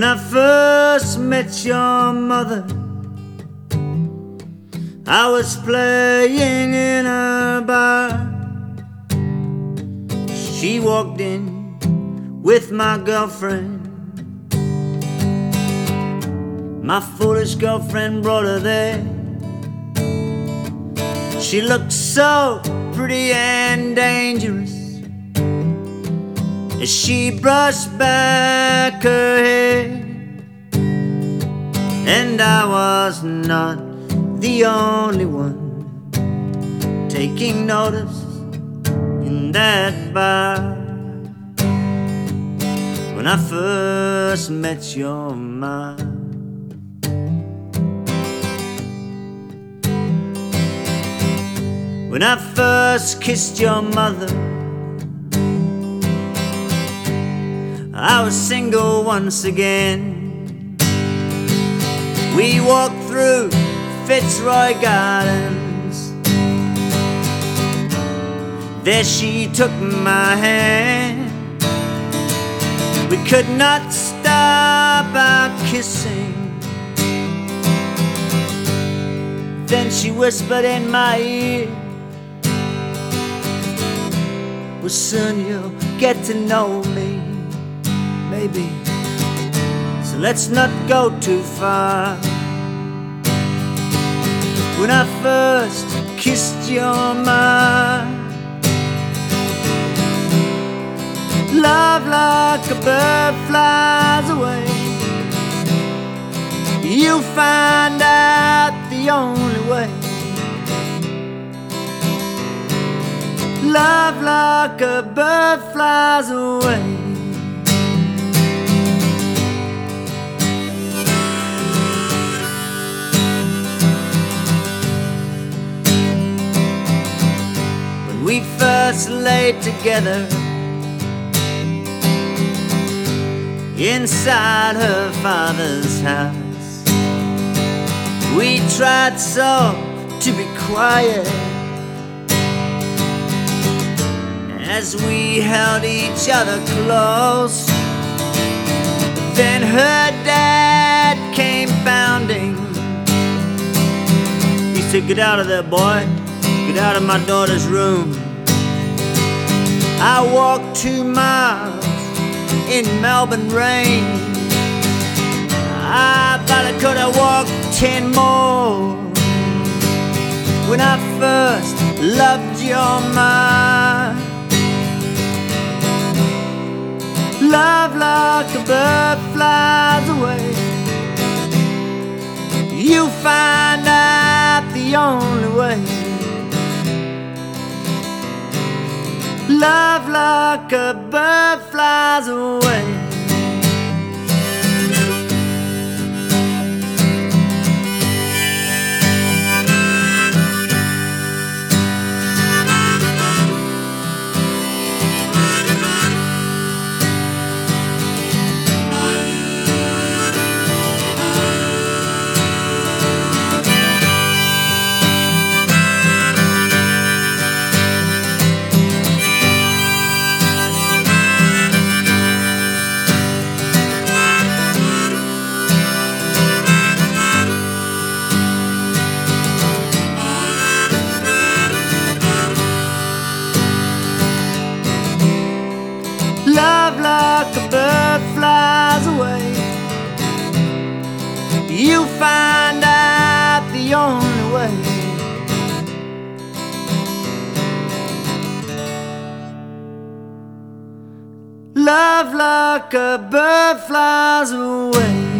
When I first met your mother, I was playing in a bar. She walked in with my girlfriend. My foolish girlfriend brought her there. She looked so pretty and dangerous as she brushed back her hair. And I was not the only one taking notice in that bar. When I first met your ma, when I first kissed your mother, I was single once again. We walked through Fitzroy Gardens. There she took my hand. We could not stop our kissing. Then she whispered in my ear, well, soon you'll get to know me, maybe, so let's not go too far. When I first kissed your ma, love like a bird flies away. You find out the only way. Love like a bird flies away. When we first laid together inside her father's house, we tried so to be quiet as we held each other close. Then her dad came bounding. He said, "Get out of there, boy. Get out of my daughter's room." I walked 2 miles in Melbourne rain. I thought I could have walked 10 more. When I first loved your mind, love like a bird flies away. You find out the only way. Love like a bird flies away. Love like a bird flies away. You find out the only way. Love like a bird flies away.